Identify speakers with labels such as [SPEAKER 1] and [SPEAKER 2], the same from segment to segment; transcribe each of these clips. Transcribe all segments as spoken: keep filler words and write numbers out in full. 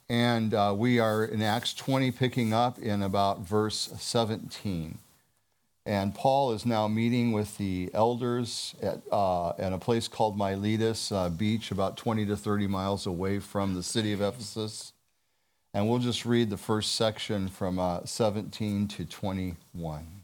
[SPEAKER 1] And uh, we are in Acts twenty, picking up in about verse seventeen. And Paul is now meeting with the elders at, uh, at a place called Miletus uh, Beach, about twenty to thirty miles away from the city of Ephesus. And we'll just read the first section from uh, seventeen to twenty-one.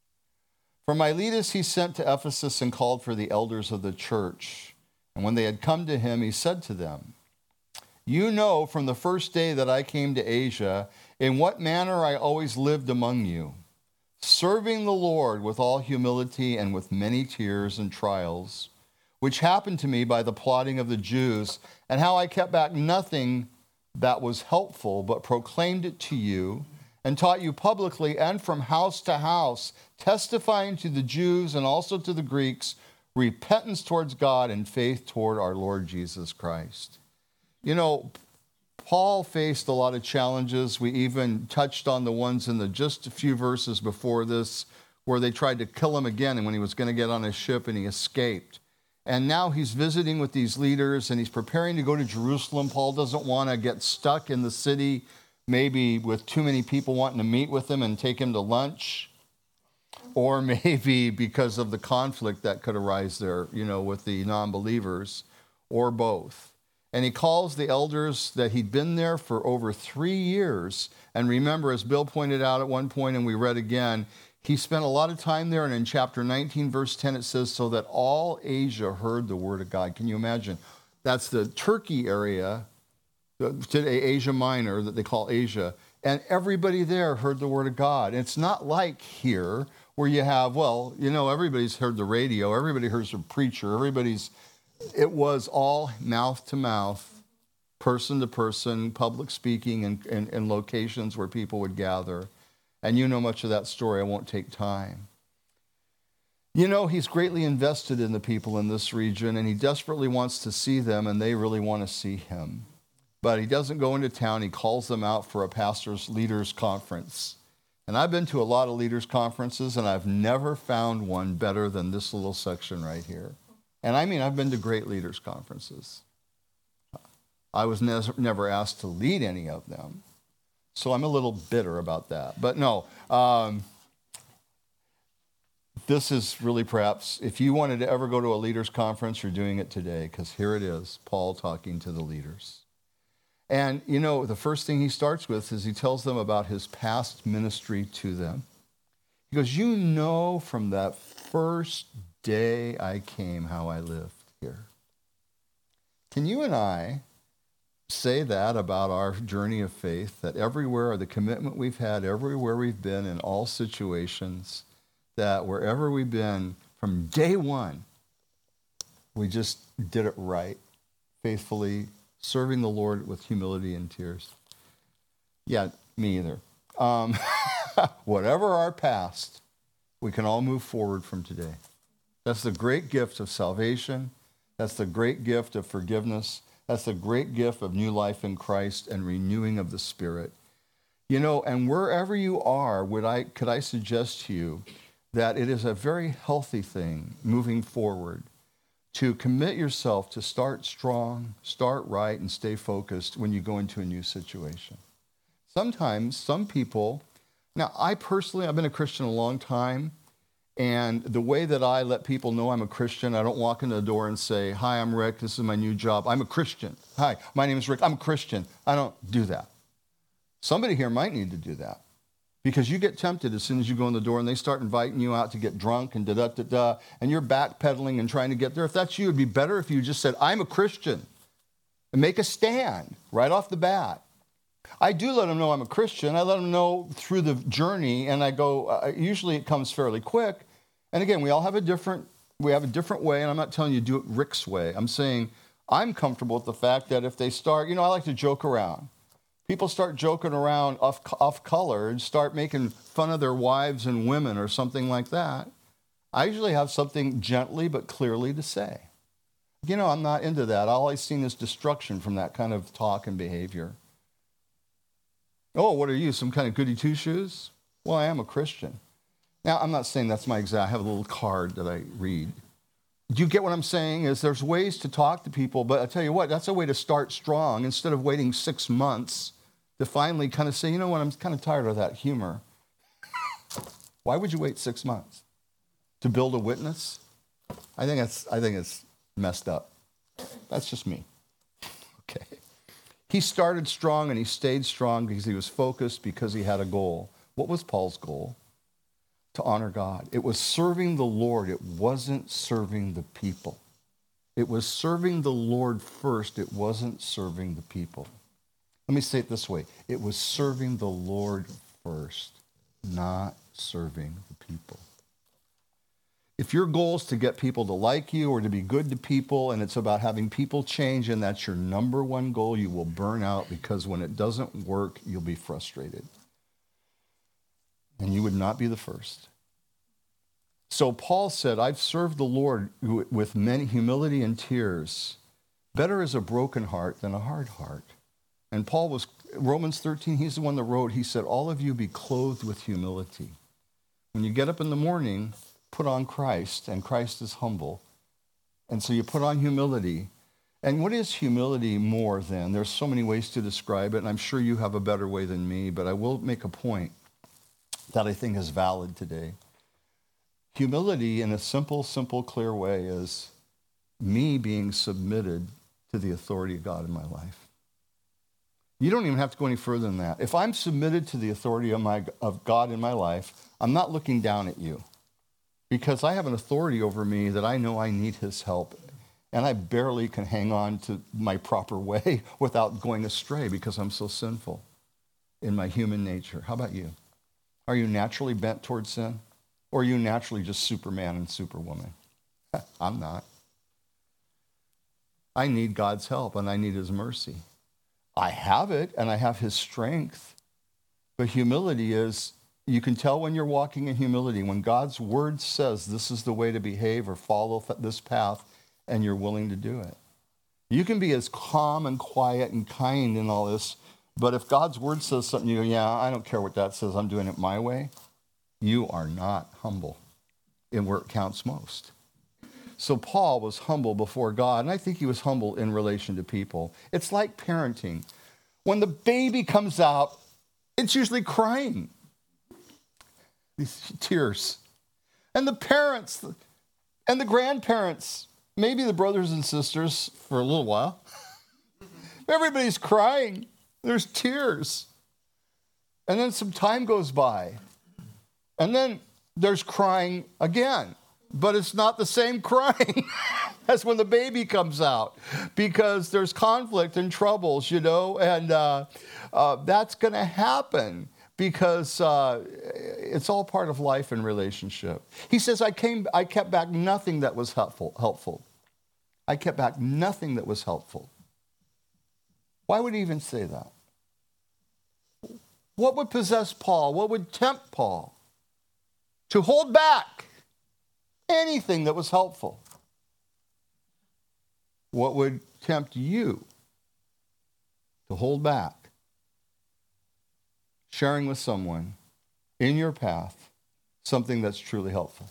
[SPEAKER 1] From Miletus he sent to Ephesus and called for the elders of the church. And when they had come to him, he said to them, "You know from the first day that I came to Asia, in what manner I always lived among you, serving the Lord with all humility and with many tears and trials, which happened to me by the plotting of the Jews, and how I kept back nothing that was helpful, but proclaimed it to you, and taught you publicly and from house to house, testifying to the Jews and also to the Greeks, repentance towards God and faith toward our Lord Jesus Christ." You know, Paul faced a lot of challenges. We even touched on the ones in the just a few verses before this, where they tried to kill him again, and when he was going to get on his ship and he escaped. And now he's visiting with these leaders, and he's preparing to go to Jerusalem. Paul doesn't want to get stuck in the city, maybe with too many people wanting to meet with him and take him to lunch, or maybe because of the conflict that could arise there, you know, with the non-believers, or both. And he calls the elders that he'd been there for over three years. And remember, as Bill pointed out at one point, and we read again, he spent a lot of time there, and in chapter nineteen, verse ten, it says, so that all Asia heard the word of God. Can you imagine? That's the Turkey area, today Asia Minor, that they call Asia, and everybody there heard the word of God. And it's not like here, where you have, well, you know, everybody's heard the radio, everybody hears a preacher, everybody's, it was all mouth to mouth, person to person, public speaking, and in, in, in locations where people would gather. And you know much of that story. I won't take time. You know, he's greatly invested in the people in this region, and he desperately wants to see them, and they really want to see him. But he doesn't go into town. He calls them out for a pastor's leaders conference. And I've been to a lot of leaders conferences, and I've never found one better than this little section right here. And I mean, I've been to great leaders conferences. I was ne- never asked to lead any of them. So I'm a little bitter about that. But no, um, this is really perhaps, if you wanted to ever go to a leaders conference, you're doing it today, because here it is, Paul talking to the leaders. And, you know, the first thing he starts with is he tells them about his past ministry to them. He goes, you know from that first day I came how I lived here. Can you and I say that about our journey of faith, that everywhere, the commitment we've had, everywhere we've been in all situations, that wherever we've been from day one, we just did it right, faithfully, serving the Lord with humility and tears? Yeah, me either. Um, whatever our past, we can all move forward from today. That's the great gift of salvation. That's the great gift of forgiveness. That's the great gift of new life in Christ and renewing of the Spirit. You know, and wherever you are, would I could I suggest to you that it is a very healthy thing moving forward to commit yourself to start strong, start right, and stay focused when you go into a new situation. Sometimes some people, now I personally, I've been a Christian a long time, and the way that I let people know I'm a Christian, I don't walk into the door and say, hi, I'm Rick, this is my new job. I'm a Christian. Hi, my name is Rick, I'm a Christian. I don't do that. Somebody here might need to do that, because you get tempted as soon as you go in the door and they start inviting you out to get drunk and da-da-da-da, and you're backpedaling and trying to get there. If that's you, it'd be better if you just said, I'm a Christian, and make a stand right off the bat. I do let them know I'm a Christian. I let them know through the journey, and I go, uh, usually it comes fairly quick. And again, we all have a different, we have a different way, and I'm not telling you to do it Rick's way. I'm saying I'm comfortable with the fact that if they start, you know, I like to joke around. People start joking around off, off color and start making fun of their wives and women or something like that. I usually have something gently but clearly to say. You know, I'm not into that. All I've seen is destruction from that kind of talk and behavior. Oh, what are you, some kind of goody two-shoes? Well, I am a Christian. Now, I'm not saying that's my exact, I have a little card that I read. Do you get what I'm saying? Is there's ways to talk to people, but I tell you what, that's a way to start strong instead of waiting six months to finally kind of say, you know what, I'm kind of tired of that humor. Why would you wait six months? To build a witness? I think it's, I think it's messed up. That's just me. Okay. He started strong and he stayed strong because he was focused, because he had a goal. What was Paul's goal? To honor God. It was serving the Lord. It wasn't serving the people. It was serving the Lord first. It wasn't serving the people. Let me say it this way. It was serving the Lord first, not serving the people. If your goal is to get people to like you or to be good to people, and it's about having people change, and that's your number one goal, you will burn out, because when it doesn't work, you'll be frustrated. And you would not be the first. So Paul said, I've served the Lord with many humility and tears. Better is a broken heart than a hard heart. And Paul was, Romans thirteen, he's the one that wrote, he said, all of you be clothed with humility. When you get up in the morning, put on Christ, and Christ is humble. And so you put on humility. And what is humility more than? There's so many ways to describe it, and I'm sure you have a better way than me, but I will make a point that I think is valid today. Humility, in a simple, simple, clear way, is me being submitted to the authority of God in my life. You don't even have to go any further than that. If I'm submitted to the authority of, my, of God in my life, I'm not looking down at you, because I have an authority over me that I know I need his help, and I barely can hang on to my proper way without going astray because I'm so sinful in my human nature. How about you? Are you naturally bent towards sin? Or are you naturally just Superman and Superwoman? I'm not. I need God's help, and I need his mercy. I have it, and I have his strength. But humility is, you can tell when you're walking in humility, when God's word says this is the way to behave or follow this path, and you're willing to do it. You can be as calm and quiet and kind in all this, but if God's word says something, you go, yeah, I don't care what that says, I'm doing it my way. You are not humble in where it counts most. So Paul was humble before God, and I think he was humble in relation to people. It's like parenting. When the baby comes out, it's usually crying. These tears. And the parents and the grandparents, maybe the brothers and sisters for a little while, everybody's crying. There's tears. And then some time goes by. And then there's crying again. But it's not the same crying as when the baby comes out, because there's conflict and troubles, you know, and uh, uh, that's going to happen because uh, it's all part of life and relationship. He says, I came, I kept back nothing that was helpful. helpful. I kept back nothing that was helpful. Why would he even say that? What would possess Paul? What would tempt Paul to hold back anything that was helpful? What would tempt you to hold back sharing with someone in your path something that's truly helpful?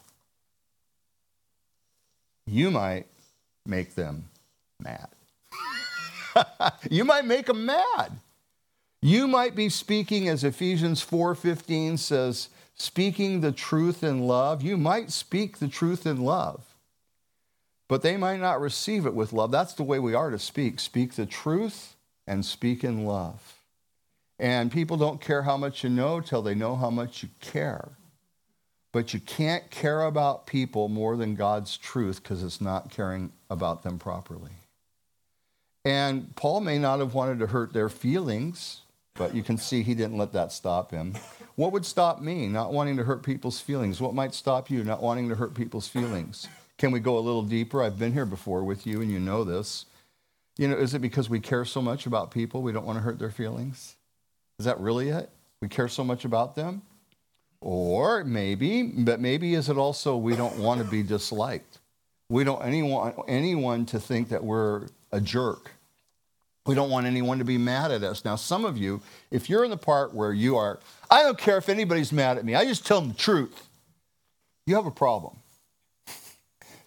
[SPEAKER 1] You might make them mad. You might make them mad. You might be speaking, as Ephesians four fifteen says, speaking the truth in love. You might speak the truth in love, but they might not receive it with love. That's the way we are to speak. Speak the truth and speak in love. And people don't care how much you know till they know how much you care. But you can't care about people more than God's truth, because it's not caring about them properly. And Paul may not have wanted to hurt their feelings, but you can see he didn't let that stop him. What would stop me? Not wanting to hurt people's feelings. What might stop you? Not wanting to hurt people's feelings. Can we go a little deeper? I've been here before with you, and you know this. You know, is it because we care so much about people we don't want to hurt their feelings? Is that really it? We care so much about them? Or maybe, but maybe is it also we don't want to be disliked? We don't anyone anyone to think that we're a jerk. We don't want anyone to be mad at us. Now, some of you, if you're in the part where you are, I don't care if anybody's mad at me, I just tell them the truth, you have a problem.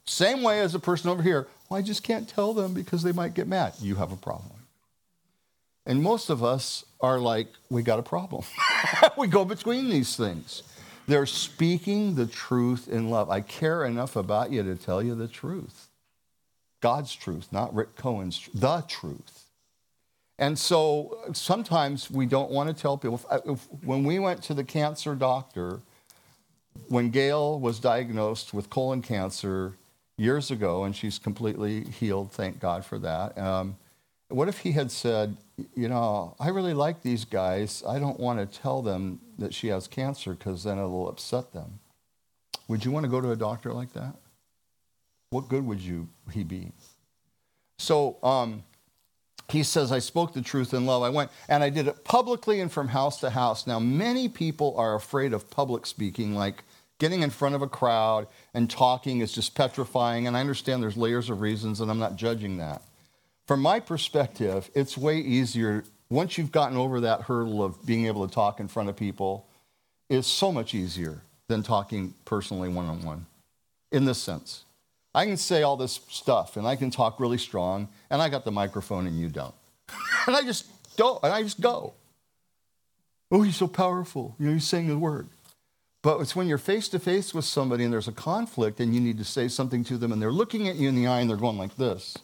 [SPEAKER 1] Same way as the person over here, well, I just can't tell them because they might get mad. You have a problem. And most of us are like, we got a problem. We go between these things. They're speaking the truth in love. I care enough about you to tell you the truth. God's truth, not Rick Cohen's truth, the truth. And so sometimes we don't want to tell people. If, if, when we went to the cancer doctor, when Gail was diagnosed with colon cancer years ago, and she's completely healed, thank God for that. Um, what if he had said, you know, I really like these guys. I don't want to tell them that she has cancer because then it'll upset them. Would you want to go to a doctor like that? What good would you he be? So um, he says, I spoke the truth in love. I went and I did it publicly and from house to house. Now, many people are afraid of public speaking, like getting in front of a crowd and talking is just petrifying. And I understand there's layers of reasons, and I'm not judging that. From my perspective, it's way easier. Once you've gotten over that hurdle of being able to talk in front of people, it's so much easier than talking personally one-on-one in this sense. I can say all this stuff, and I can talk really strong, and I got the microphone, and you don't. And I just don't, and I just go. Oh, he's so powerful. You know, he's saying the word. But it's when you're face-to-face with somebody, and there's a conflict, and you need to say something to them, and they're looking at you in the eye, and they're going like this.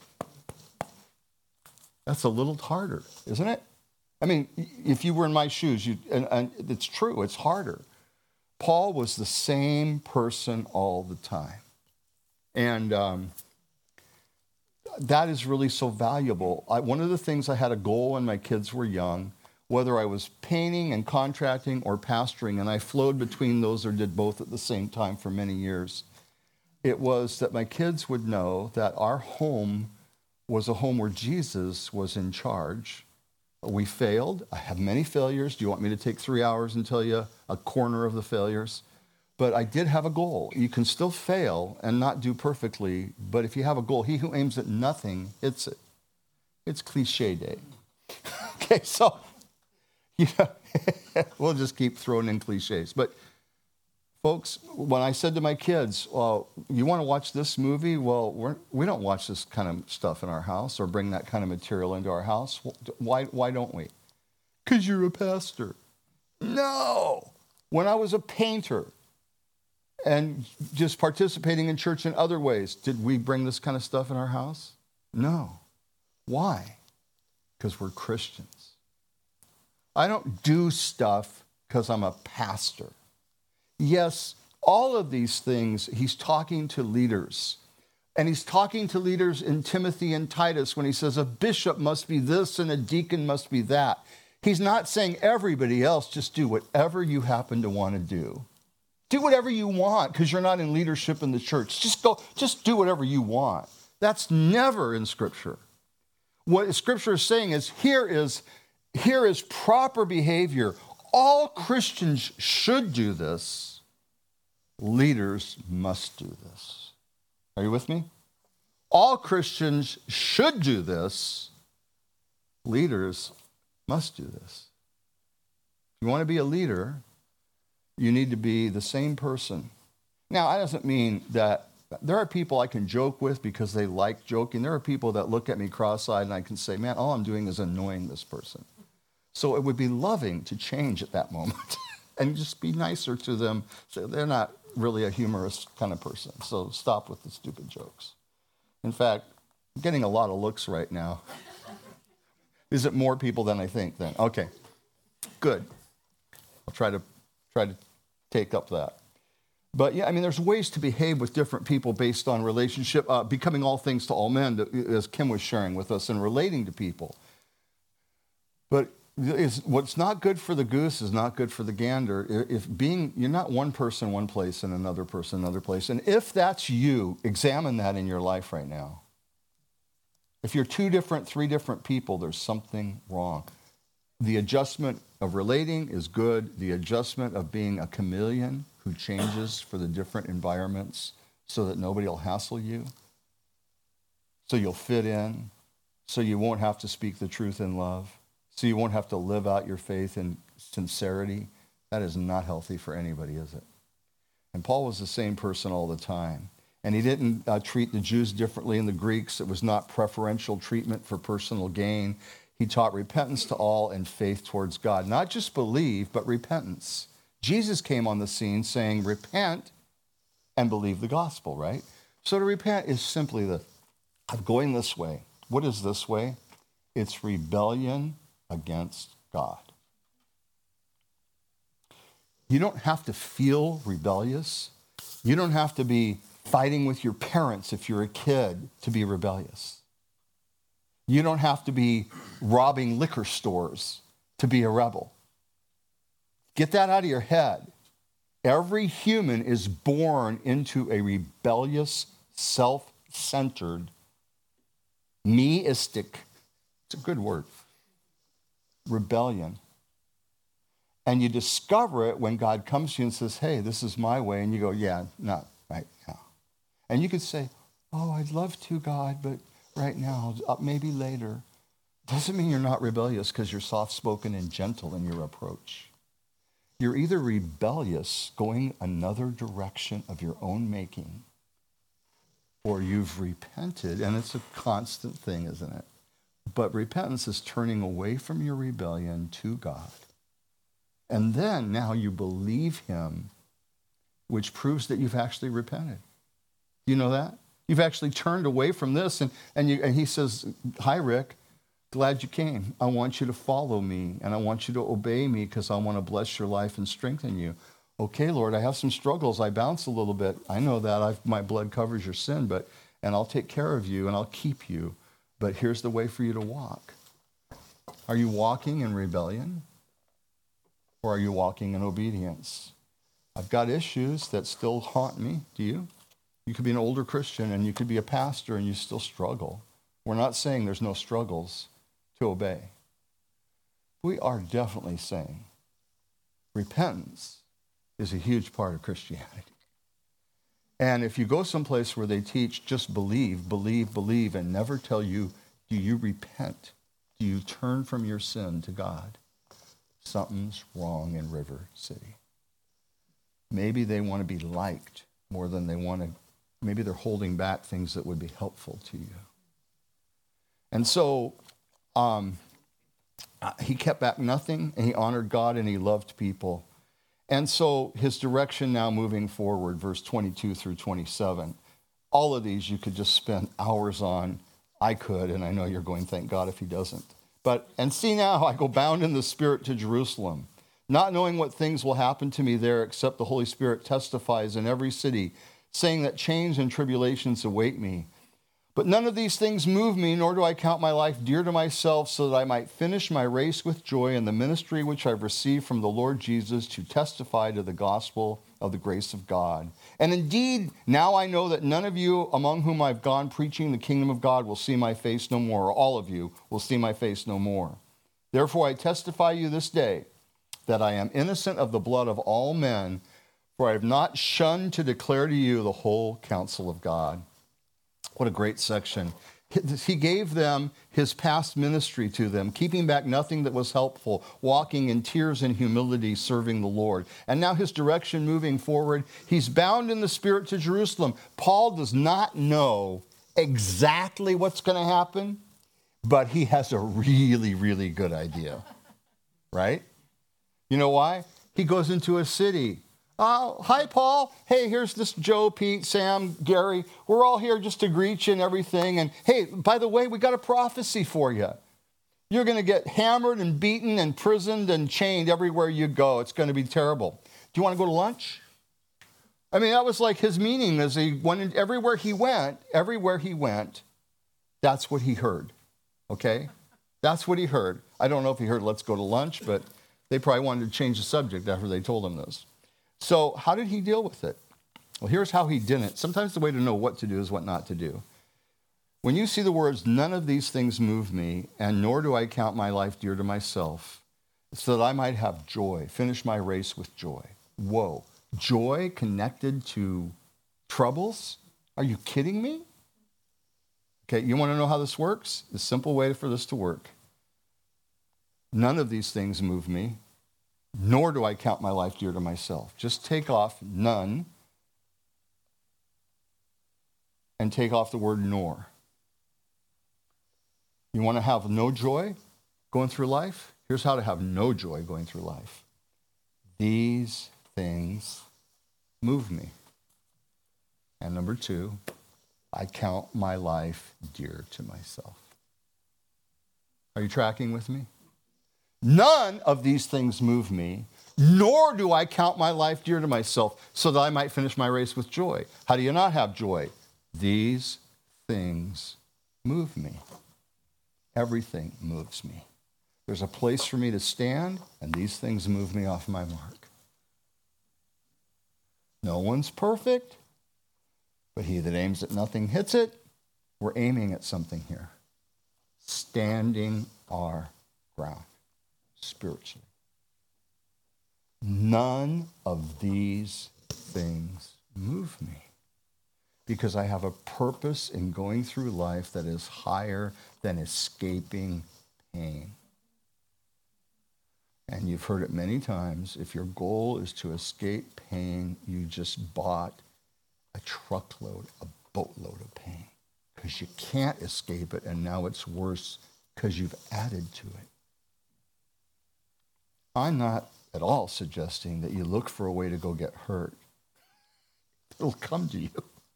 [SPEAKER 1] That's a little harder, isn't it? I mean, if you were in my shoes, you, and, and it's true, it's harder. Paul was the same person all the time. And um, that is really so valuable. I, one of the things I had a goal when my kids were young, whether I was painting and contracting or pastoring, and I flowed between those or did both at the same time for many years, it was that my kids would know that our home was a home where Jesus was in charge. We failed. I have many failures. Do you want me to take three hours and tell you a corner of the failures? But I did have a goal. You can still fail and not do perfectly, but if you have a goal, he who aims at nothing hits it. It's cliche day. Okay, so yeah, we'll just keep throwing in cliches. But folks, when I said to my kids, well, you want to watch this movie? Well, we're, we don't watch this kind of stuff in our house or bring that kind of material into our house. Why, why don't we? Because you're a pastor. No. When I was a painter and just participating in church in other ways, did we bring this kind of stuff in our house? No. Why? Because we're Christians. I don't do stuff because I'm a pastor. Yes, all of these things, he's talking to leaders. And he's talking to leaders in Timothy and Titus when he says a bishop must be this and a deacon must be that. He's not saying everybody else, just do whatever you happen to want to do. Do whatever you want because you're not in leadership in the church. Just go, just do whatever you want. That's never in Scripture. What Scripture is saying is here is, here is proper behavior. All Christians should do this. Leaders must do this. Are you with me? All Christians should do this. Leaders must do this. If you want to be a leader, you need to be the same person. Now, that doesn't mean that there are people I can joke with because they like joking. There are people that look at me cross-eyed and I can say, man, all I'm doing is annoying this person. So it would be loving to change at that moment and just be nicer to them. So they're not really a humorous kind of person. So stop with the stupid jokes. In fact, I'm getting a lot of looks right now. Is it more people than I think then? Okay, good. I'll try to try to take up that. But yeah, I mean, there's ways to behave with different people based on relationship, uh, becoming all things to all men, as Kim was sharing with us, and relating to people. But is, what's not good for the goose is not good for the gander. If being, you're not one person one place and another person another place. And if that's you, examine that in your life right now. If you're two different, three different people, there's something wrong. The adjustment of relating is good. The adjustment of being a chameleon who changes for the different environments so that nobody will hassle you, so you'll fit in, so you won't have to speak the truth in love, so you won't have to live out your faith in sincerity. That is not healthy for anybody, is it? And Paul was the same person all the time. And he didn't uh, treat the Jews differently than the Greeks. It was not preferential treatment for personal gain. He taught repentance to all and faith towards God. Not just believe, but repentance. Jesus came on the scene saying, repent and believe the gospel, right? So to repent is simply the of going this way. What is this way? It's rebellion against God. You don't have to feel rebellious. You don't have to be fighting with your parents if you're a kid to be rebellious. You don't have to be robbing liquor stores to be a rebel. Get that out of your head. Every human is born into a rebellious, self-centered, meistic, it's a good word, rebellion. And you discover it when God comes to you and says, hey, this is my way. And you go, yeah, not right now. And you could say, oh, I'd love to, God, but right now, maybe later. Doesn't mean you're not rebellious because you're soft-spoken and gentle in your approach. You're either rebellious, going another direction of your own making, or you've repented, and it's a constant thing, isn't it? But repentance is turning away from your rebellion to God. And then now you believe him, which proves that you've actually repented. Do you know that? You've actually turned away from this, and, and, you, and he says, hi, Rick. Glad you came. I want you to follow me, and I want you to obey me because I want to bless your life and strengthen you. Okay, Lord, I have some struggles. I bounce a little bit. I know that. I've, my blood covers your sin, but and I'll take care of you, and I'll keep you. But here's the way for you to walk. Are you walking in rebellion, or are you walking in obedience? I've got issues that still haunt me. Do you? You could be an older Christian, and you could be a pastor, and you still struggle. We're not saying there's no struggles to obey. We are definitely saying repentance is a huge part of Christianity. And if you go someplace where they teach just believe, believe, believe, and never tell you, do you repent? Do you turn from your sin to God? Something's wrong in River City. Maybe they want to be liked more than they want to, maybe they're holding back things that would be helpful to you. And so um, he kept back nothing, and he honored God, and he loved people. And so his direction now moving forward, verse twenty-two through twenty-seven, all of these you could just spend hours on. I could, and I know you're going, thank God if he doesn't. But, and see now, I go bound in the Spirit to Jerusalem, not knowing what things will happen to me there, except the Holy Spirit testifies in every city, saying that change and tribulations await me. But none of these things move me, nor do I count my life dear to myself, so that I might finish my race with joy in the ministry which I've received from the Lord Jesus to testify to the gospel of the grace of God. And indeed, now I know that none of you among whom I've gone preaching the kingdom of God will see my face no more, or all of you will see my face no more. Therefore I testify you this day that I am innocent of the blood of all men, for I have not shunned to declare to you the whole counsel of God. What a great section. He gave them his past ministry to them, keeping back nothing that was helpful, walking in tears and humility, serving the Lord. And now his direction moving forward, he's bound in the Spirit to Jerusalem. Paul does not know exactly what's going to happen, but he has a really, really good idea, right? You know why? He goes into a city. Oh, hi, Paul. Hey, here's this Joe, Pete, Sam, Gary. We're all here just to greet you and everything. And hey, by the way, we got a prophecy for you. You're going to get hammered and beaten and prisoned and chained everywhere you go. It's going to be terrible. Do you want to go to lunch? I mean, that was like his meaning as he went in, everywhere he went, everywhere he went, that's what he heard, okay? That's what he heard. I don't know if he heard, let's go to lunch, but they probably wanted to change the subject after they told him this. So how did he deal with it? Well, here's how he didn't. Sometimes the way to know what to do is what not to do. When you see the words, none of these things move me, and nor do I count my life dear to myself, so that I might have joy, finish my race with joy. Whoa, joy connected to troubles? Are you kidding me? Okay, you want to know how this works? The simple way for this to work. None of these things move me, nor do I count my life dear to myself. Just take off none. and take off the word nor. You want to have no joy going through life? Here's how to have no joy going through life. These things move me. And number two, I count my life dear to myself. Are you tracking with me? None of these things move me, nor do I count my life dear to myself so that I might finish my race with joy. How do you not have joy? These things move me. Everything moves me. There's a place for me to stand, and these things move me off my mark. No one's perfect, but he that aims at nothing hits it. We're aiming at something here. Standing our ground spiritually. None of these things move me because I have a purpose in going through life that is higher than escaping pain. And you've heard it many times. If your goal is to escape pain, you just bought a truckload, a boatload of pain. Because you can't escape it, and now it's worse because you've added to it. I'm not at all suggesting that you look for a way to go get hurt. It'll come to you.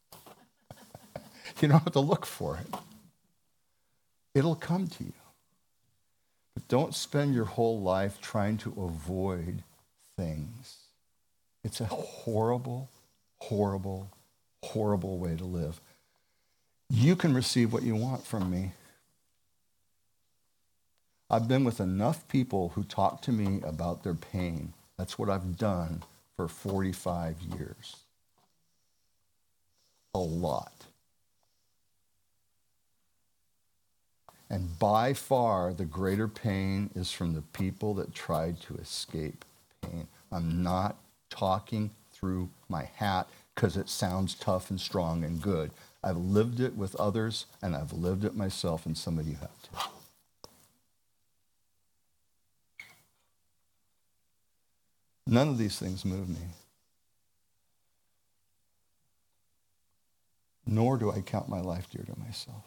[SPEAKER 1] You don't have to look for it. It'll come to you. But don't spend your whole life trying to avoid things. It's a horrible, horrible, horrible way to live. You can receive what you want from me. I've been with enough people who talk to me about their pain. That's what I've done for forty-five years. A lot. And by far, the greater pain is from the people that tried to escape pain. I'm not talking through my hat because it sounds tough and strong and good. I've lived it with others, and I've lived it myself, and some of you have too. None of these things move me. Nor do I count my life dear to myself.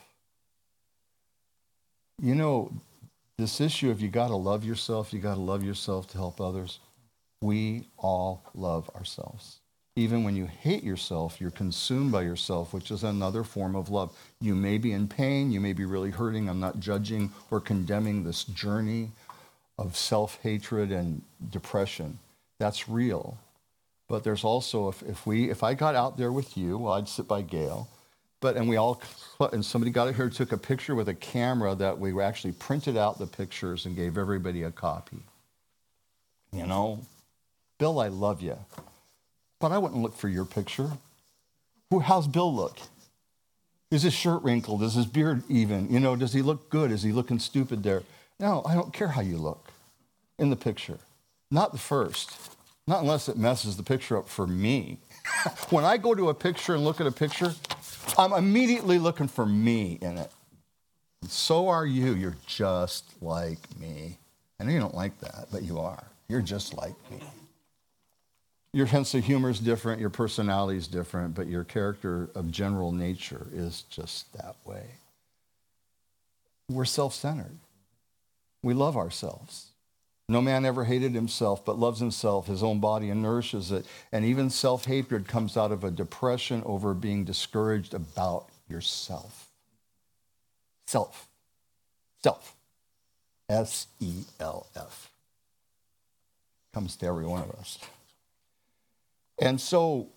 [SPEAKER 1] You know, this issue of you got to love yourself, you got to love yourself to help others, we all love ourselves. Even when you hate yourself, you're consumed by yourself, which is another form of love. You may be in pain, you may be really hurting. I'm not judging or condemning this journey of self-hatred and depression. That's real. But there's also, if, if we, if I got out there with you, well, I'd sit by Gail, but, and we all, and somebody got out here, took a picture with a camera that we actually printed out the pictures and gave everybody a copy. You know, Bill, I love you, but I wouldn't look for your picture. Who, how's Bill look? Is his shirt wrinkled? Is his beard even? You know, does he look good? Is he looking stupid there? No, I don't care how you look in the picture. Not the first. Not unless it messes the picture up for me. When I go to a picture and look at a picture, I'm immediately looking for me in it. And so are you. You're just like me. I know you don't like that, but you are. You're just like me. Your sense of humor is different, your personality is different, but your character of general nature is just that way. We're self-centered. We love ourselves. No man ever hated himself, but loves himself, his own body, and nourishes it. And even self-hatred comes out of a depression over being discouraged about yourself. Self. Self. S E L F. Comes to every one of us. And so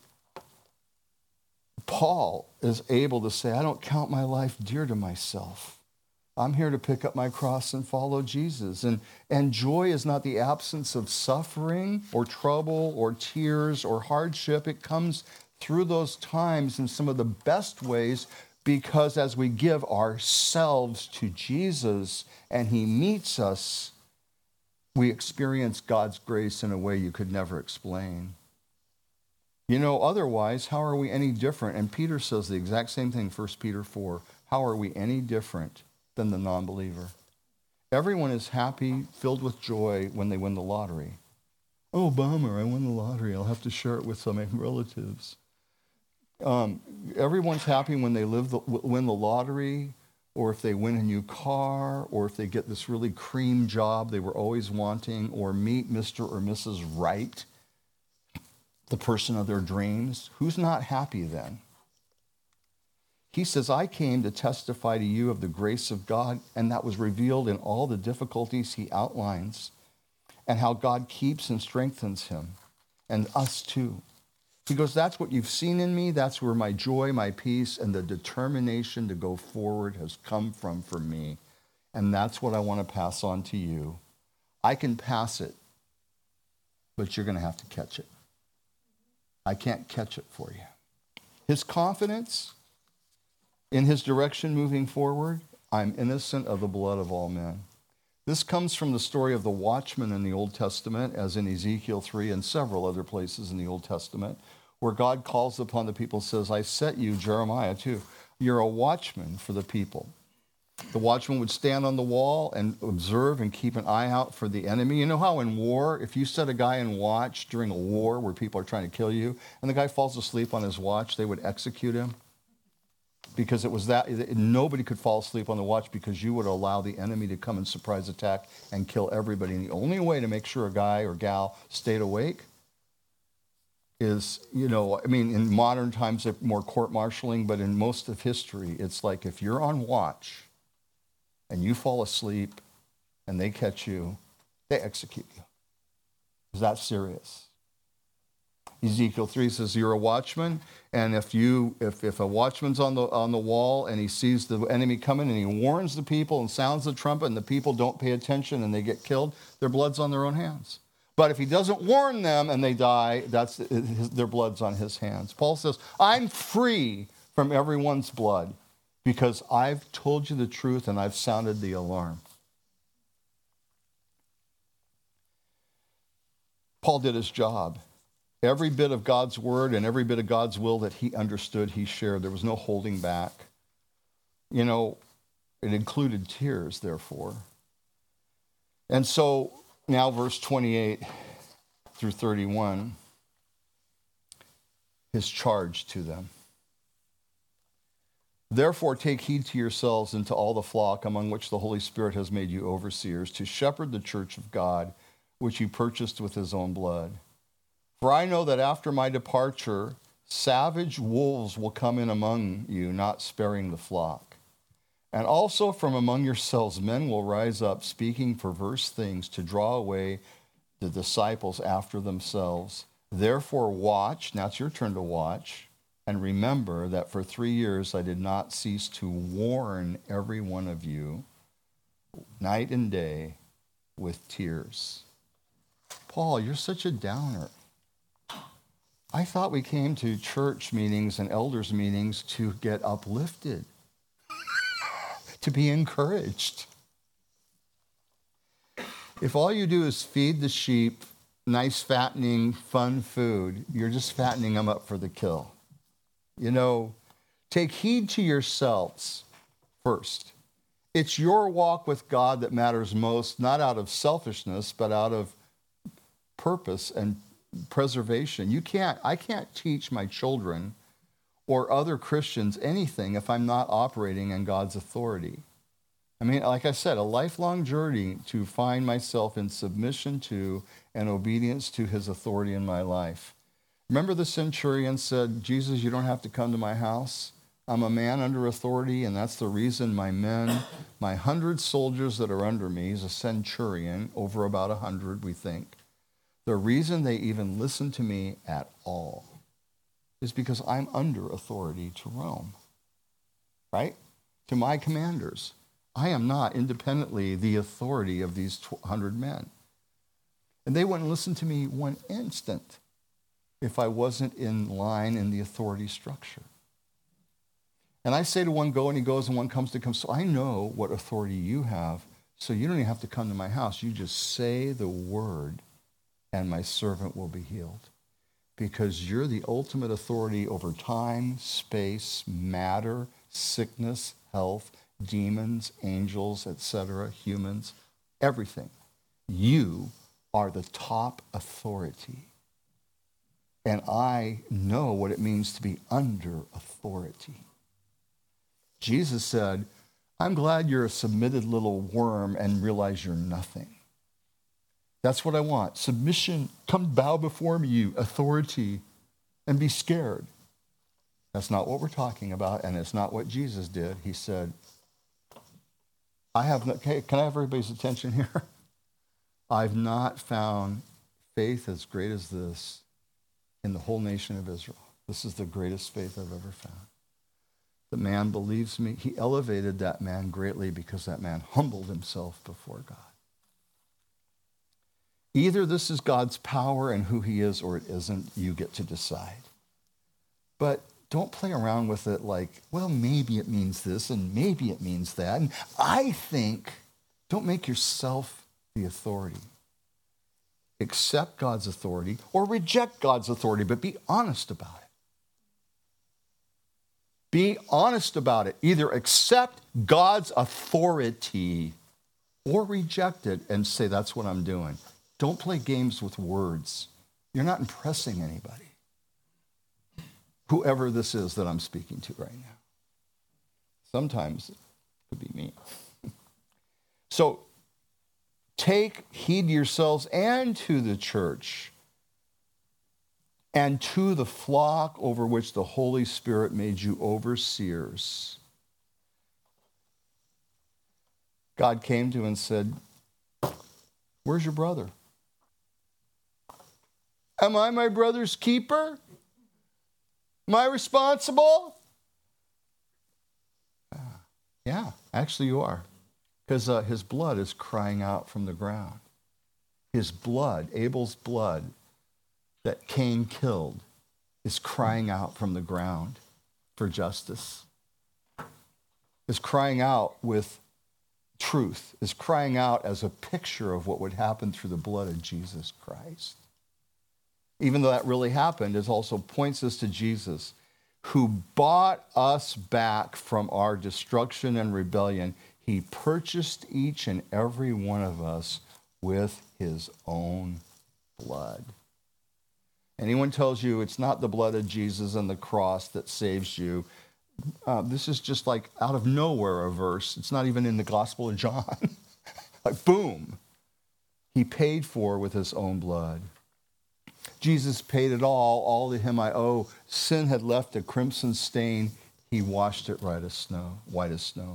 [SPEAKER 1] Paul is able to say, I don't count my life dear to myself. I'm here to pick up my cross and follow Jesus. And, and joy is not the absence of suffering or trouble or tears or hardship. It comes through those times in some of the best ways, because as we give ourselves to Jesus and he meets us, we experience God's grace in a way you could never explain. You know, otherwise, how are we any different? And Peter says the exact same thing, First Peter four. How are we any different than the non-believer? Everyone is happy, filled with joy when they win the lottery. Oh, bummer, I won the lottery. I'll have to share it with some relatives. Um, everyone's happy when they live the, win the lottery, or if they win a new car, or if they get this really cream job they were always wanting, or meet Mister or Missus Right, the person of their dreams. Who's not happy then? He says, I came to testify to you of the grace of God, and that was revealed in all the difficulties he outlines, and how God keeps and strengthens him, and us too. He goes, that's what you've seen in me. That's where my joy, my peace, and the determination to go forward has come from for me. And that's what I want to pass on to you. I can pass it, but you're going to have to catch it. I can't catch it for you. His confidence in his direction moving forward, I'm innocent of the blood of all men. This comes from the story of the watchman in the Old Testament, as in Ezekiel three and several other places in the Old Testament, where God calls upon the people, says, I set you, Jeremiah too, you're a watchman for the people. The watchman would stand on the wall and observe and keep an eye out for the enemy. You know how in war, if you set a guy in watch during a war where people are trying to kill you, and the guy falls asleep on his watch, they would execute him? Because it was that, nobody could fall asleep on the watch, because you would allow the enemy to come and surprise attack and kill everybody. And the only way to make sure a guy or gal stayed awake is, you know, I mean, in modern times, more court-martialing, but in most of history, it's like if you're on watch and you fall asleep and they catch you, they execute you. Is that serious? Ezekiel three says, you're a watchman, and if you if, if a watchman's on the on the wall and he sees the enemy coming and he warns the people and sounds the trumpet and the people don't pay attention and they get killed, their blood's on their own hands. But if he doesn't warn them and they die, that's his, their blood's on his hands. Paul says, I'm free from everyone's blood because I've told you the truth and I've sounded the alarm. Paul did his job. Every bit of God's word and every bit of God's will that he understood, he shared. There was no holding back. You know, it included tears, therefore. And so now verse twenty-eight through thirty-one, his charge to them. Therefore, take heed to yourselves and to all the flock among which the Holy Spirit has made you overseers, to shepherd the church of God, which he purchased with his own blood. For I know that after my departure, savage wolves will come in among you, not sparing the flock. And also from among yourselves men will rise up, speaking perverse things to draw away the disciples after themselves. Therefore watch, now it's your turn to watch, and remember that for three years I did not cease to warn every one of you, night and day, with tears. Paul, you're such a downer. I thought we came to church meetings and elders meetings to get uplifted, to be encouraged. If all you do is feed the sheep nice, fattening, fun food, you're just fattening them up for the kill. You know, take heed to yourselves first. It's your walk with God that matters most, not out of selfishness, but out of purpose and preservation. You can't, I can't teach my children or other Christians anything if I'm not operating in God's authority. I mean, like I said, a lifelong journey to find myself in submission to and obedience to his authority in my life. Remember the centurion said, Jesus, you don't have to come to my house. I'm a man under authority, and that's the reason my men, my hundred soldiers that are under me, he's a centurion, over about a hundred, we think. The reason they even listen to me at all is because I'm under authority to Rome, right? To my commanders. I am not independently the authority of these hundred men. And they wouldn't listen to me one instant if I wasn't in line in the authority structure. And I say to one, go, and he goes, and one comes to come. So I know what authority you have, so you don't even have to come to my house. You just say the word, and my servant will be healed. Because you're the ultimate authority over time, space, matter, sickness, health, demons, angels, et cetera, humans, everything. You are the top authority. and I know what it means to be under authority. Jesus said, I'm glad you're a submitted little worm and realize you're nothing. That's what I want. Submission, come bow before me, you authority, and be scared. That's not what we're talking about, and it's not what Jesus did. He said, I have no, okay, can I have everybody's attention here? I've not found faith as great as this in the whole nation of Israel. This is the greatest faith I've ever found. The man believes me. He elevated that man greatly because that man humbled himself before God. Either this is God's power and who he is, or it isn't. You get to decide. But don't play around with it like, well, maybe it means this and maybe it means that. And I think, don't make yourself the authority. Accept God's authority or reject God's authority, but be honest about it. Be honest about it. Either accept God's authority or reject it and say, that's what I'm doing. Don't play games with words. You're not impressing anybody. Whoever this is that I'm speaking to right now. Sometimes it could be me. So take heed to yourselves and to the church and to the flock over which the Holy Spirit made you overseers. God came to him and said, where's your brother? Am I my brother's keeper? Am I responsible? Yeah, actually you are. Because uh, his blood is crying out from the ground. His blood, Abel's blood that Cain killed, is crying out from the ground for justice. Is crying out with truth. Is crying out as a picture of what would happen through the blood of Jesus Christ. Even though that really happened, it also points us to Jesus, who bought us back from our destruction and rebellion. He purchased each and every one of us with his own blood. Anyone tells you it's not the blood of Jesus and the cross that saves you, uh, this is just like out of nowhere a verse. It's not even in the Gospel of John. Like, boom. He paid for with his own blood. Jesus paid it all. All to him I owe. Sin had left a crimson stain. He washed it right as snow, white as snow.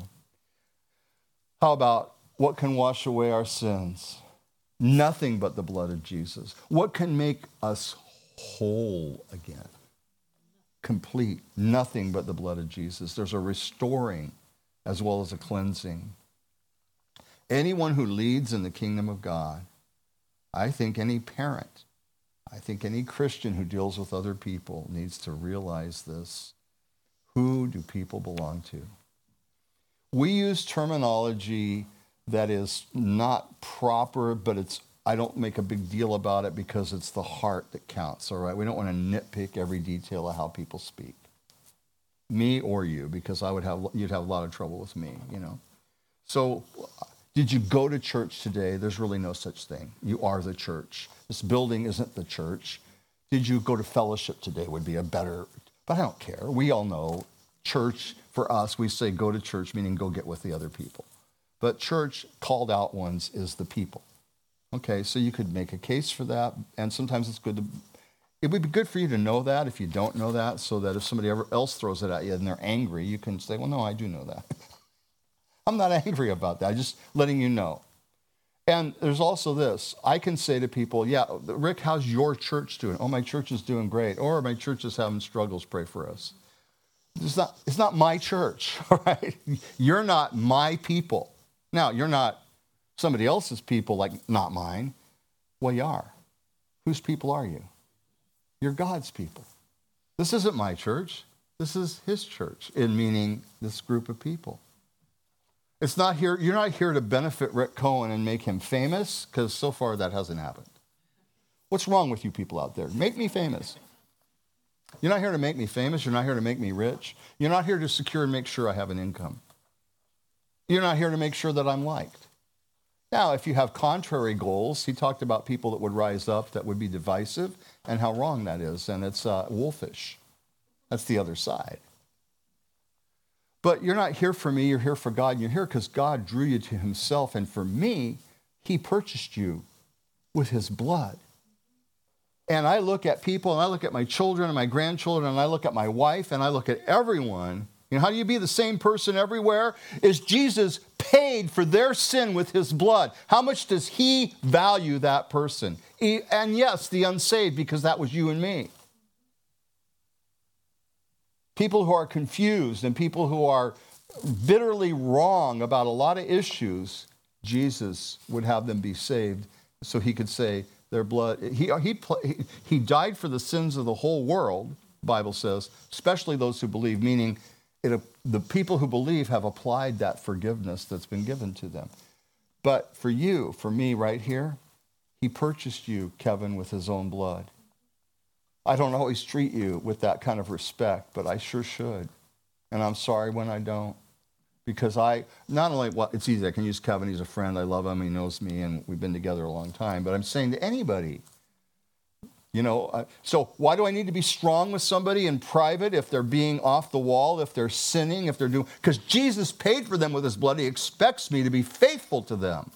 [SPEAKER 1] How about what can wash away our sins? Nothing but the blood of Jesus. What can make us whole again? Complete. Nothing but the blood of Jesus. There's a restoring as well as a cleansing. Anyone who leads in the kingdom of God, I think any parent, I think any Christian who deals with other people needs to realize this. Who do people belong to? We use terminology that is not proper, but it's I don't make a big deal about it because it's the heart that counts, all right? We don't want to nitpick every detail of how people speak. Me or you, because I would have you'd have a lot of trouble with me, you know. So did you go to church today? There's really no such thing. You are the church. This building isn't the church. Did you go to fellowship today would be a better, but I don't care. We all know church, for us, we say go to church, meaning go get with the other people. But church, called out ones, is the people. Okay, so you could make a case for that, and sometimes it's good to, it would be good for you to know that if you don't know that, so that if somebody ever else throws it at you and they're angry, you can say, well, no, I do know that. I'm not angry about that. I'm just letting you know. And there's also this. I can say to people, yeah, Rick, how's your church doing? Oh, my church is doing great. Or my church is having struggles. Pray for us. It's not, it's not my church, all right? You're not my people. Now, you're not somebody else's people, like not mine. Well, you are. Whose people are you? You're God's people. This isn't my church. This is his church, in meaning this group of people. It's not here, you're not here to benefit Rick Cohen and make him famous, because so far that hasn't happened. What's wrong with you people out there? Make me famous. You're not here to make me famous. You're not here to make me rich. You're not here to secure and make sure I have an income. You're not here to make sure that I'm liked. Now, if you have contrary goals, he talked about people that would rise up that would be divisive and how wrong that is, and it's uh, wolfish. That's the other side. But you're not here for me, you're here for God. You're here because God drew you to himself, and for me, he purchased you with his blood. And I look at people, and I look at my children and my grandchildren, and I look at my wife, and I look at everyone. You know, how do you be the same person everywhere? Is Jesus paid for their sin with his blood. How much does he value that person? He, and yes, the unsaved, because that was you and me. People who are confused and people who are bitterly wrong about a lot of issues, Jesus would have them be saved so he could say their blood. He, he, he died for the sins of the whole world, the Bible says, especially those who believe, meaning it, the people who believe have applied that forgiveness that's been given to them. But for you, for me right here, he purchased you, Kevin, with his own blood. I don't always treat you with that kind of respect, but I sure should. And I'm sorry when I don't. Because I, not only, well, it's easy, I can use Kevin, he's a friend, I love him, he knows me, and we've been together a long time, but I'm saying to anybody, you know, uh, so why do I need to be strong with somebody in private if they're being off the wall, if they're sinning, if they're doing, because Jesus paid for them with his blood, he expects me to be faithful to them.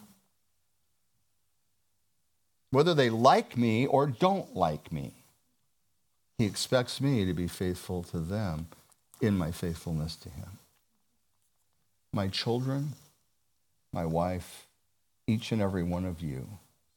[SPEAKER 1] Whether they like me or don't like me. He expects me to be faithful to them in my faithfulness to him. My children, my wife, each and every one of you.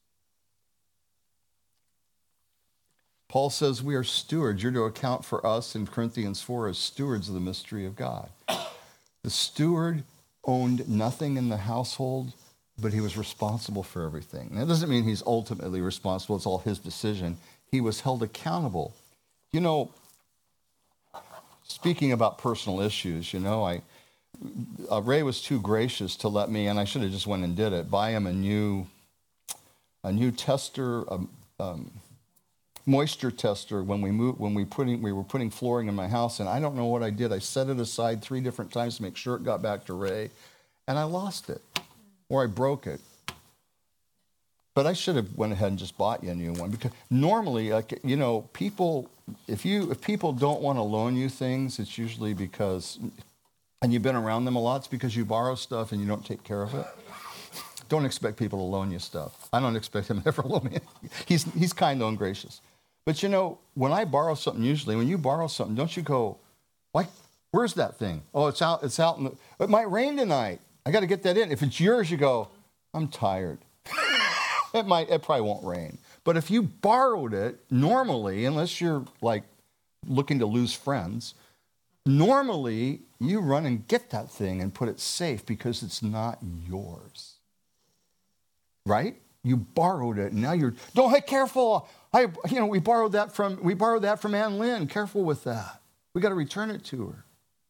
[SPEAKER 1] Paul says we are stewards. You're to account for us in Corinthians four as stewards of the mystery of God. The steward owned nothing in the household, but he was responsible for everything. That doesn't mean he's ultimately responsible. It's all his decision. He was held accountable. You know, speaking about personal issues, you know, I uh, Ray was too gracious to let me, and I should have just went and did it, buy him a new, a new tester, um, um, moisture tester when we moved, when we putting we were putting flooring in my house, and I don't know what I did. I set it aside three different times to make sure it got back to Ray, and I lost it, or I broke it. But I should have went ahead and just bought you a new one, because normally, like, you know, people, if you if people don't want to loan you things, it's usually because, and you've been around them a lot, it's because you borrow stuff and you don't take care of it. Don't expect people to loan you stuff. I don't expect him to ever loan me. He's he's kind though and gracious. But you know, when I borrow something, usually when you borrow something, don't you go, like, where's that thing? Oh, it's out. It's out. In the, it might rain tonight. I got to get that in. If it's yours, you go, I'm tired. It might, it probably won't rain. But if you borrowed it, normally, unless you're like looking to lose friends, normally you run and get that thing and put it safe because it's not yours. Right? You borrowed it, and now you're, don't, hey, careful. I, you know, we borrowed that from, we borrowed that from Ann Lynn. Careful with that. We got to return it to her.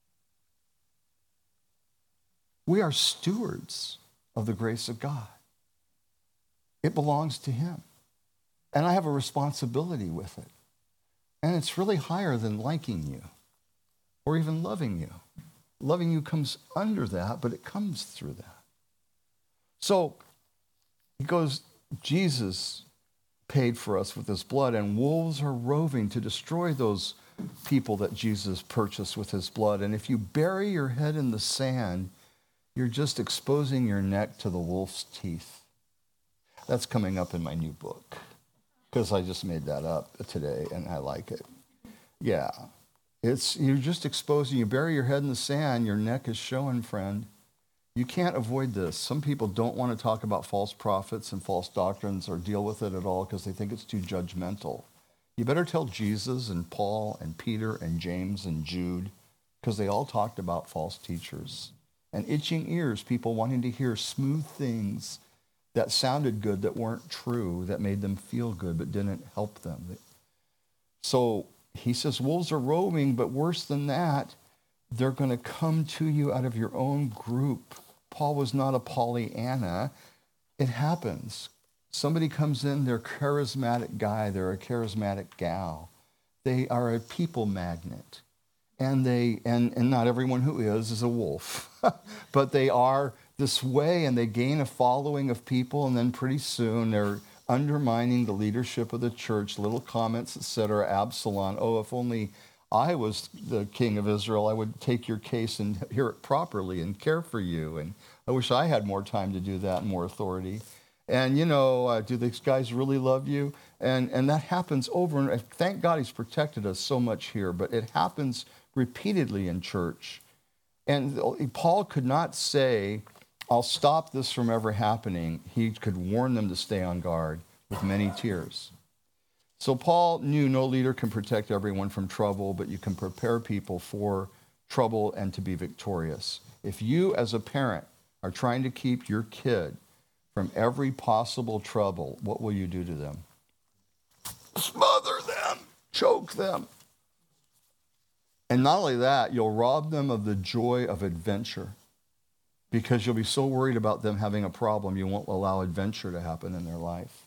[SPEAKER 1] We are stewards of the grace of God. It belongs to him. And I have a responsibility with it. And it's really higher than liking you or even loving you. Loving you comes under that, but it comes through that. So he goes, Jesus paid for us with his blood, and wolves are roving to destroy those people that Jesus purchased with his blood. And if you bury your head in the sand, you're just exposing your neck to the wolf's teeth. That's coming up in my new book, because I just made that up today, and I like it. Yeah, it's you're just exposing, you bury your head in the sand, your neck is showing, friend. You can't avoid this. Some people don't want to talk about false prophets and false doctrines or deal with it at all because they think it's too judgmental. You better tell Jesus and Paul and Peter and James and Jude, because they all talked about false teachers. And itching ears, people wanting to hear smooth things that sounded good, that weren't true, that made them feel good, but didn't help them. So he says, wolves are roaming, but worse than that, they're going to come to you out of your own group. Paul was not a Pollyanna. It happens. Somebody comes in, they're a charismatic guy, they're a charismatic gal. They are a people magnet. And they and, and not everyone who is is a wolf. But they are this way, and they gain a following of people, and then pretty soon they're undermining the leadership of the church, little comments, et cetera. Absalom, oh, if only I was the king of Israel, I would take your case and hear it properly and care for you. And I wish I had more time to do that and more authority. And, you know, uh, do these guys really love you? And, and that happens over and thank God he's protected us so much here, but it happens repeatedly in church. And Paul could not say, I'll stop this from ever happening. He could warn them to stay on guard with many tears. So Paul knew no leader can protect everyone from trouble, but you can prepare people for trouble and to be victorious. If you as a parent are trying to keep your kid from every possible trouble, what will you do to them? Smother them, choke them. And not only that, you'll rob them of the joy of adventure because you'll be so worried about them having a problem, you won't allow adventure to happen in their life.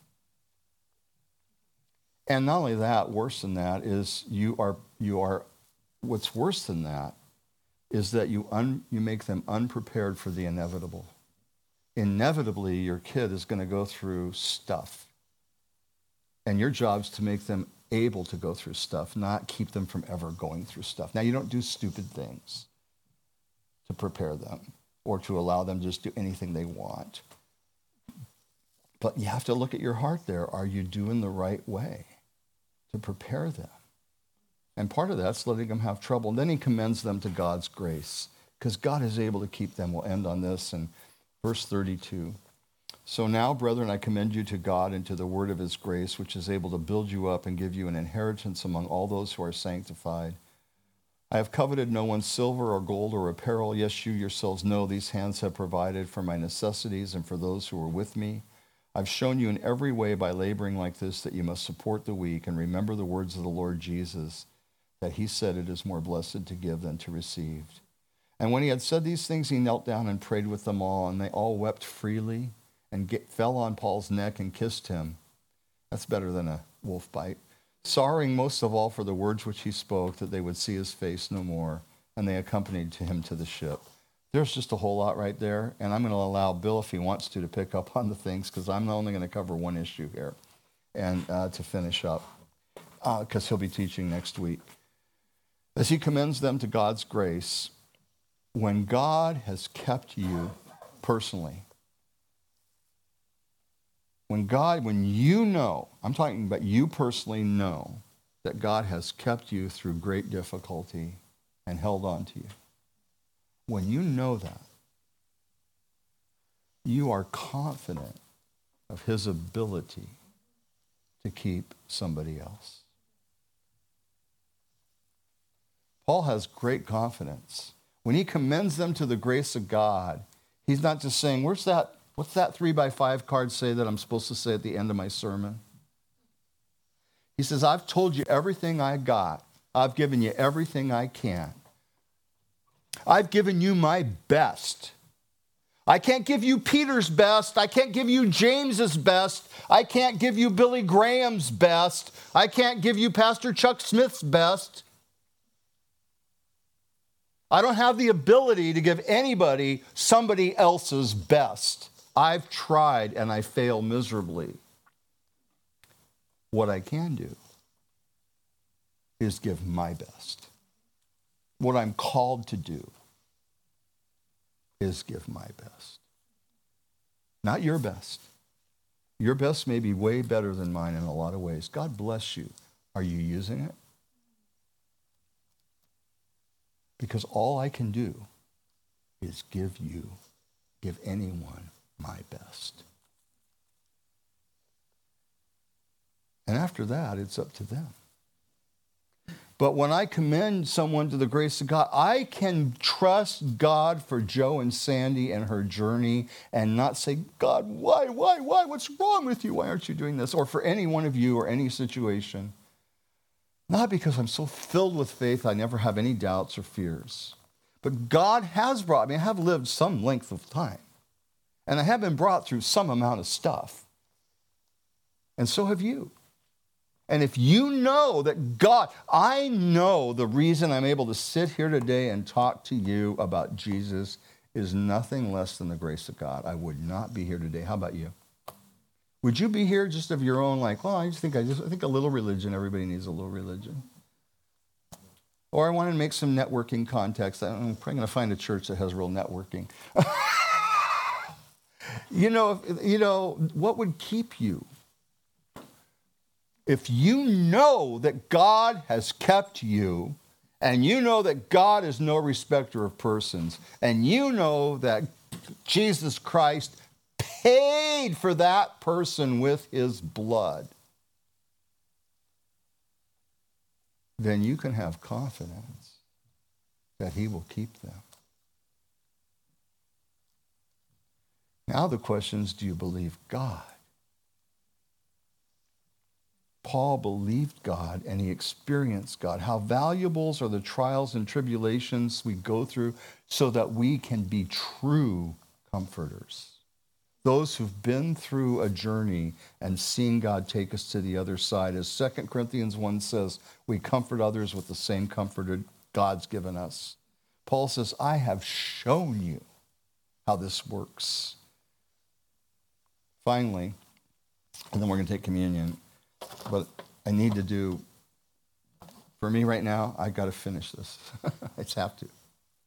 [SPEAKER 1] And not only that, worse than that is you are, you are, what's worse than that is that you, un, you make them unprepared for the inevitable. Inevitably, your kid is going to go through stuff. And your job is to make them able to go through stuff, not keep them from ever going through stuff. Now, you don't do stupid things to prepare them or to allow them to just do anything they want. But you have to look at your heart there. Are you doing the right way to prepare them? And part of that's letting them have trouble. And then he commends them to God's grace because God is able to keep them. We'll end on this in verse thirty-two. So now, brethren, I commend you to God and to the word of his grace, which is able to build you up and give you an inheritance among all those who are sanctified. I have coveted no one's silver or gold or apparel. Yes, you yourselves know these hands have provided for my necessities and for those who are with me. I've shown you in every way by laboring like this that you must support the weak and remember the words of the Lord Jesus, that he said it is more blessed to give than to receive. And when he had said these things, he knelt down and prayed with them all, and they all wept freely and get, fell on Paul's neck and kissed him. That's better than a wolf bite. Sorrowing most of all for the words which he spoke, that they would see his face no more, and they accompanied him to the ship. There's just a whole lot right there, and I'm going to allow Bill, if he wants to, to pick up on the things, because I'm only going to cover one issue here, and uh, to finish up, because uh, he'll be teaching next week. As he commends them to God's grace, when God has kept you personally, when God, when you know, I'm talking about you personally know that God has kept you through great difficulty and held on to you. When you know that, you are confident of his ability to keep somebody else. Paul has great confidence. When he commends them to the grace of God, he's not just saying, where's that, what's that three by five card say that I'm supposed to say at the end of my sermon? He says, I've told you everything I got. I've given you everything I can. I've given you my best. I can't give you Peter's best. I can't give you James's best. I can't give you Billy Graham's best. I can't give you Pastor Chuck Smith's best. I don't have the ability to give anybody somebody else's best. I've tried and I fail miserably. What I can do is give my best. What I'm called to do is give my best. Not your best. Your best may be way better than mine in a lot of ways. God bless you. Are you using it? Because all I can do is give you, give anyone my best. And after that, it's up to them. But when I commend someone to the grace of God, I can trust God for Joe and Sandy and her journey and not say, God, why, why, why? What's wrong with you? Why aren't you doing this? Or for any one of you or any situation. Not because I'm so filled with faith, I never have any doubts or fears. But God has brought me, I have lived some length of time. And I have been brought through some amount of stuff. And so have you. And if you know that God, I know the reason I'm able to sit here today and talk to you about Jesus is nothing less than the grace of God, I would not be here today. How about you? Would you be here just of your own, like, well, I just think I just I think a little religion, everybody needs a little religion. Or I want to make some networking contacts. I'm probably going to find a church that has real networking. you know, you know, what would keep you? If you know that God has kept you, and you know that God is no respecter of persons, and you know that Jesus Christ paid for that person with his blood, then you can have confidence that he will keep them. Now the question is, do you believe God? Paul believed God and he experienced God. How valuable are the trials and tribulations we go through so that we can be true comforters. Those who've been through a journey and seen God take us to the other side. As Second Corinthians one says, we comfort others with the same comfort God's given us. Paul says, I have shown you how this works. Finally, and then we're going to take communion, but I need to do, for me right now, I got to finish this. I just have to.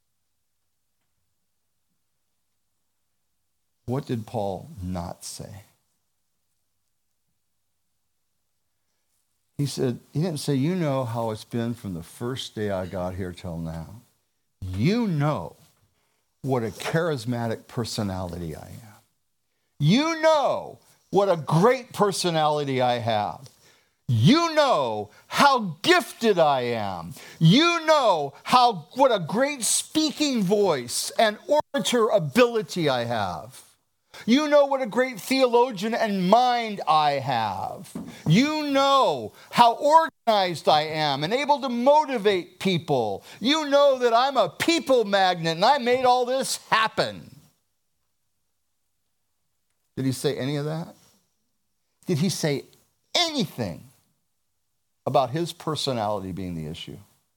[SPEAKER 1] What did Paul not say? He said, he didn't say, you know how it's been from the first day I got here till now. You know what a charismatic personality I am. You know what a great personality I have. You know how gifted I am. You know how what a great speaking voice and orator ability I have. You know what a great theologian and mind I have. You know how organized I am and able to motivate people. You know that I'm a people magnet and I made all this happen. Did he say any of that? Did he say anything about his personality being the issue?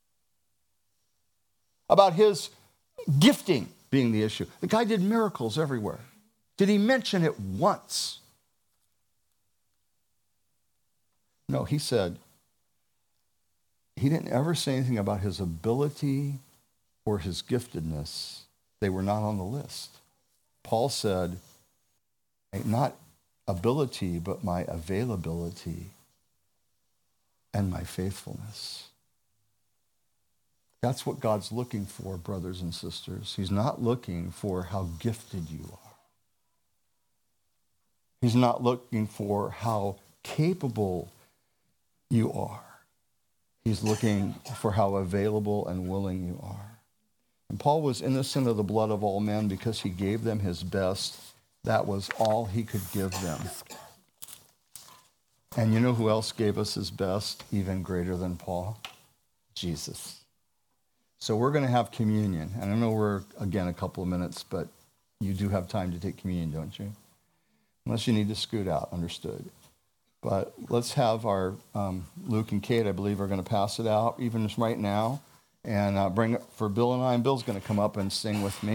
[SPEAKER 1] About his gifting being the issue? The guy did miracles everywhere. Did he mention it once? No, he said, he didn't ever say anything about his ability or his giftedness. They were not on the list. Paul said, not ability, but my availability and my faithfulness. That's what God's looking for, brothers and sisters. He's not looking for how gifted you are. He's not looking for how capable you are. He's looking for how available and willing you are. And Paul was innocent of the blood of all men because he gave them his best. That was all he could give them. And you know who else gave us his best, even greater than Paul? Jesus. So we're going to have communion. And I know we're, again, a couple of minutes, but you do have time to take communion, don't you? Unless you need to scoot out, understood. But let's have our, um, Luke and Kate, I believe, are going to pass it out, even just right now. And uh, bring it for Bill and I. And Bill's going to come up and sing with me.